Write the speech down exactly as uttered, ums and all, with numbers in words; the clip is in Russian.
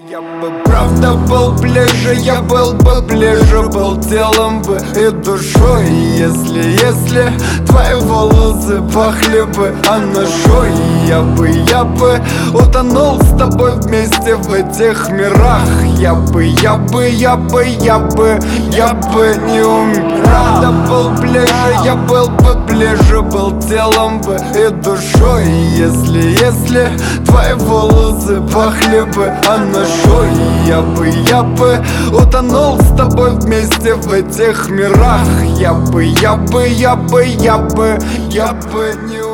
Я бы правда был ближе, я был бы ближе, был телом бы и душой. Если, если твои волосы пахли бы анашой, я бы, я бы утонул с тобой вместе в этих мирах. Я бы, я бы, я бы, я бы, я бы не умирал. Правда был ближе, я был бы ближе, был телом бы и душой. Если, если твои волосы пахли бы анашой, я бы, я бы утонул с тобой вместе в этих мирах. Я бы, я бы, я бы, я бы, я бы не